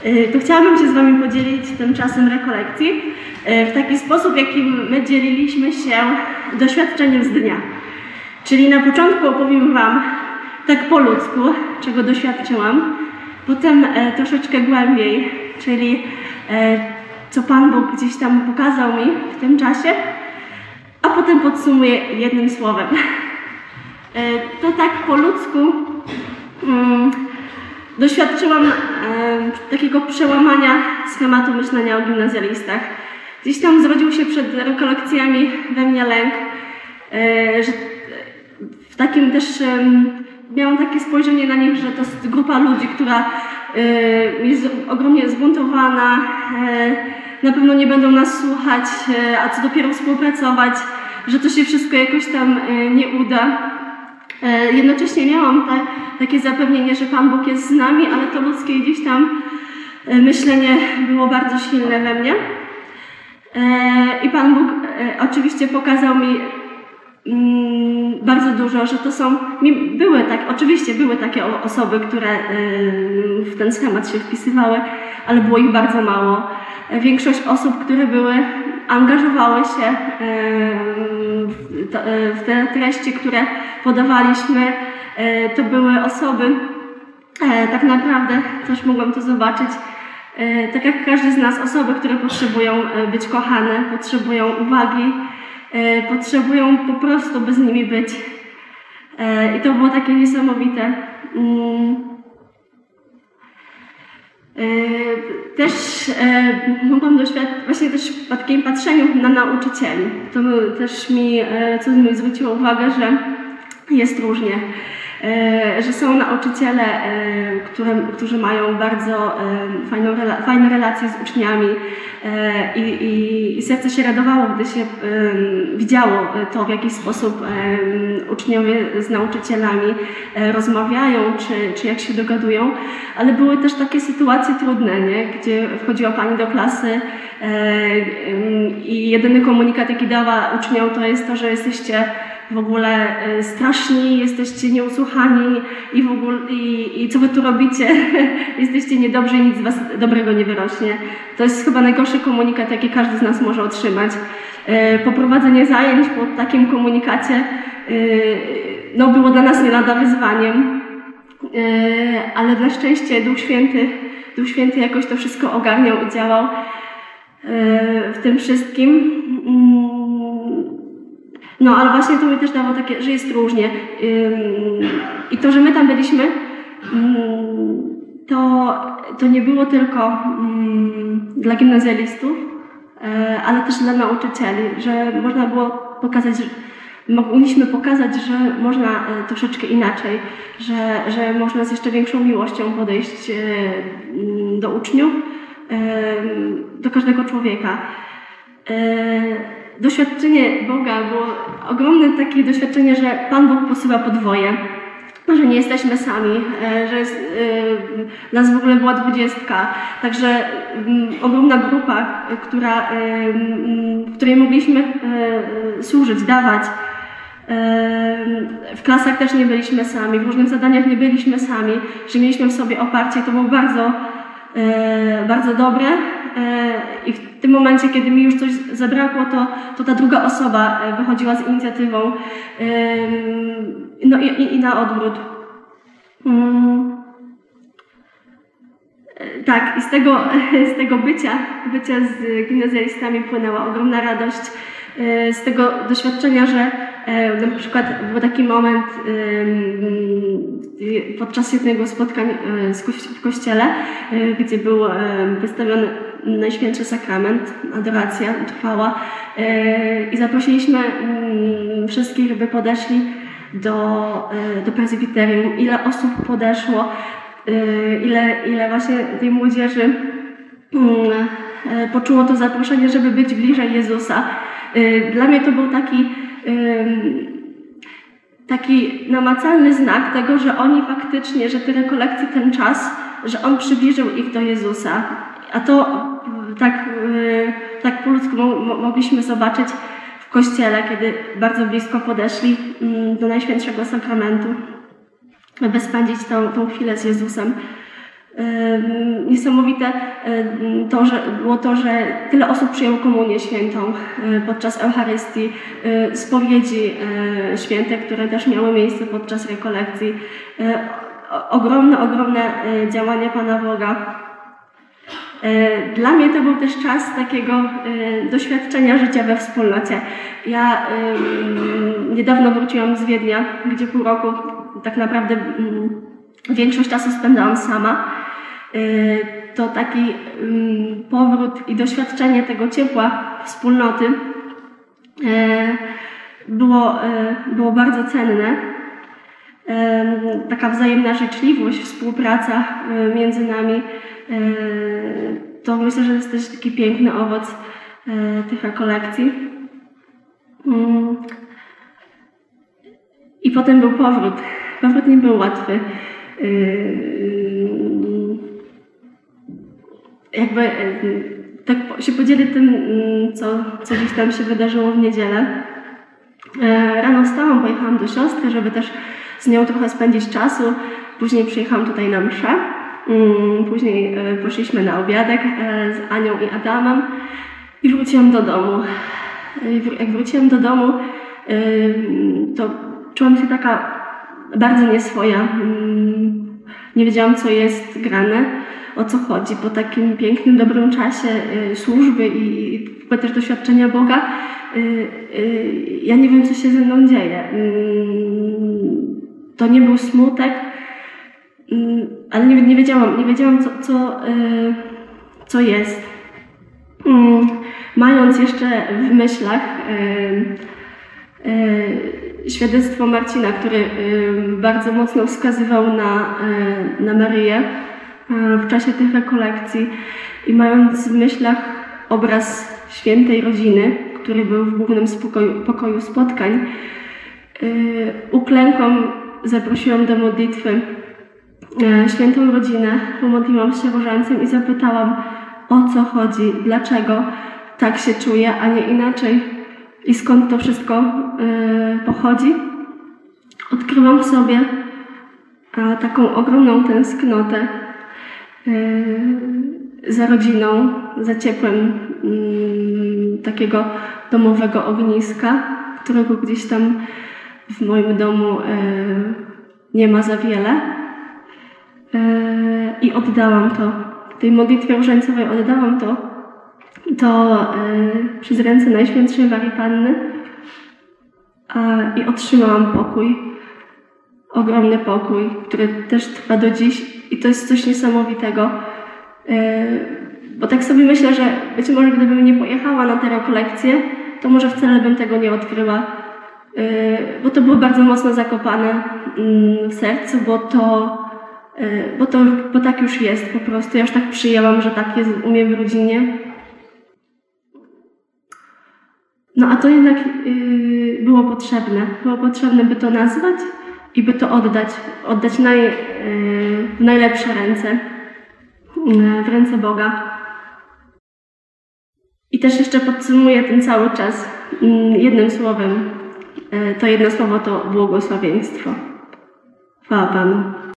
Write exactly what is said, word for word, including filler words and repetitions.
to chciałabym się z Wami podzielić tym czasem rekolekcji w taki sposób, jakim my dzieliliśmy się doświadczeniem z dnia. Czyli na początku opowiem Wam tak po ludzku, czego doświadczyłam, potem troszeczkę głębiej, czyli co Pan Bóg gdzieś tam pokazał mi w tym czasie, a potem podsumuję jednym słowem. To tak po ludzku um, doświadczyłam um, takiego przełamania schematu myślenia o gimnazjalistach. Gdzieś tam zrodził się przed rekolekcjami we mnie lęk, e, że w takim też um, miałam takie spojrzenie na nich, że to jest grupa ludzi, która e, jest ogromnie zbuntowana, e, na pewno nie będą nas słuchać, e, a co dopiero współpracować, że to się wszystko jakoś tam e, nie uda. Jednocześnie miałam te, takie zapewnienie, że Pan Bóg jest z nami, ale to ludzkie gdzieś tam myślenie było bardzo silne we mnie. I Pan Bóg oczywiście pokazał mi bardzo dużo, że to są, były tak, oczywiście były takie osoby, które w ten schemat się wpisywały, ale było ich bardzo mało. Większość osób, które były, angażowały się w te treści, które podawaliśmy, to były osoby, tak naprawdę też mogłam to zobaczyć, tak jak każdy z nas, osoby, które potrzebują być kochane, potrzebują uwagi, potrzebują po prostu by z nimi być. I to było takie niesamowite. Też mogłam doświadczyć właśnie też w takim patrzeniu na nauczycieli. To też mi, co mi zwróciło uwagę, że jest różnie. Że są nauczyciele, które, którzy mają bardzo fajną, fajne relacje z uczniami i, i, i serce się radowało, gdy się widziało to, w jaki sposób uczniowie z nauczycielami rozmawiają, czy, czy jak się dogadują, ale były też takie sytuacje trudne, nie? Gdzie wchodziła pani do klasy i jedyny komunikat, jaki dała uczniom, to jest to, że jesteście w ogóle straszni, jesteście nieusłuchani i w ogóle i, i co wy tu robicie? Jesteście niedobrzy i nic z was dobrego nie wyrośnie. To jest chyba najgorszy komunikat, jaki każdy z nas może otrzymać. Poprowadzenie zajęć po takim komunikacie no, było dla nas nie lada wyzwaniem, ale na szczęście Duch Święty, Duch Święty jakoś to wszystko ogarniał i działał w tym wszystkim. No, ale właśnie to mi też dało takie, że jest różnie. I to, że my tam byliśmy, to, to nie było tylko dla gimnazjalistów, ale też dla nauczycieli, że można było pokazać, że mogliśmy pokazać, że można troszeczkę inaczej, że, że można z jeszcze większą miłością podejść do uczniów, do każdego człowieka. Doświadczenie Boga było ogromne takie doświadczenie, że Pan Bóg posyła podwoje, że nie jesteśmy sami, że jest, nas w ogóle była dwudziestka, także ogromna grupa, która, w której mogliśmy służyć, dawać. W klasach też nie byliśmy sami, w różnych zadaniach nie byliśmy sami, że mieliśmy w sobie oparcie, to było bardzo, bardzo dobre. I w tym momencie, kiedy mi już coś zabrakło, to, to ta druga osoba wychodziła z inicjatywą, no i, i na odwrót. Tak, i z tego, z tego bycia, bycia z gimnazjalistami płynęła ogromna radość, z tego doświadczenia, że na przykład był taki moment podczas jednego spotkań w kościele, gdzie był wystawiony Najświętszy Sakrament, adoracja trwała i zaprosiliśmy wszystkich, by podeszli do, do prezbiterium. Ile osób podeszło, ile, ile właśnie tej młodzieży poczuło to zaproszenie, żeby być bliżej Jezusa. Dla mnie to był taki, taki namacalny znak tego, że oni faktycznie, że te rekolekcje, ten czas, że On przybliżył ich do Jezusa. A to tak, tak po ludzku mogliśmy zobaczyć w kościele, kiedy bardzo blisko podeszli do Najświętszego Sakramentu, by spędzić tą, tą chwilę z Jezusem. Niesamowite to, że było to, że tyle osób przyjęło komunię świętą podczas Eucharystii, spowiedzi święte, które też miały miejsce podczas rekolekcji. Ogromne, ogromne działania Pana Boga. Dla mnie to był też czas takiego doświadczenia życia we wspólnocie. Ja niedawno wróciłam z Wiednia, gdzie pół roku tak naprawdę większość czasu spędzałam sama. To taki powrót i doświadczenie tego ciepła wspólnoty było, było bardzo cenne. Taka wzajemna życzliwość, współpraca między nami, to myślę, że to jest też taki piękny owoc tych rekolekcji. I potem był powrót. Powrót nie był łatwy. Jakby tak się podzielę tym, co, co gdzieś tam się wydarzyło w niedzielę. Rano wstałam, pojechałam do siostry, żeby też z nią trochę spędzić czasu. Później przyjechałam tutaj na mszę. Później poszliśmy na obiadek z Anią i Adamem i wróciłam do domu. Jak wróciłam do domu, to czułam się taka bardzo nieswoja. Nie wiedziałam, co jest grane, o co chodzi. Po takim pięknym, dobrym czasie służby i też doświadczenia Boga, ja nie wiem, co się ze mną dzieje. To nie był smutek, ale nie, nie wiedziałam, nie wiedziałam co, co, co jest. Mając jeszcze w myślach świadectwo Marcina, który bardzo mocno wskazywał na, na Maryję w czasie tych rekolekcji i mając w myślach obraz świętej rodziny, który był w głównym spokoju, pokoju spotkań, uklękłam, zaprosiłam do modlitwy świętą rodzinę, pomodliłam się różańcem i zapytałam, o co chodzi, dlaczego tak się czuję, a nie inaczej i skąd to wszystko pochodzi. Odkryłam w sobie taką ogromną tęsknotę za rodziną, za ciepłem takiego domowego ogniska, którego gdzieś tam w moim domu nie ma za wiele. I oddałam to, tej modlitwie różańcowej oddałam to, to przez ręce Najświętszej Marii Panny i otrzymałam pokój, ogromny pokój, który też trwa do dziś i to jest coś niesamowitego, bo tak sobie myślę, że być może gdybym nie pojechała na te rekolekcje, to może wcale bym tego nie odkryła, bo to było bardzo mocno zakopane w sercu, bo to Bo, to, bo tak już jest po prostu. Ja już tak przyjęłam, że tak jest u mnie w rodzinie. No a to jednak yy, było potrzebne. Było potrzebne, by to nazwać i by to oddać. Oddać naj, yy, w najlepsze ręce. Yy, w ręce Boga. I też jeszcze podsumuję ten cały czas yy, jednym słowem. Yy, to jedno słowo to błogosławieństwo. Chwała Panu.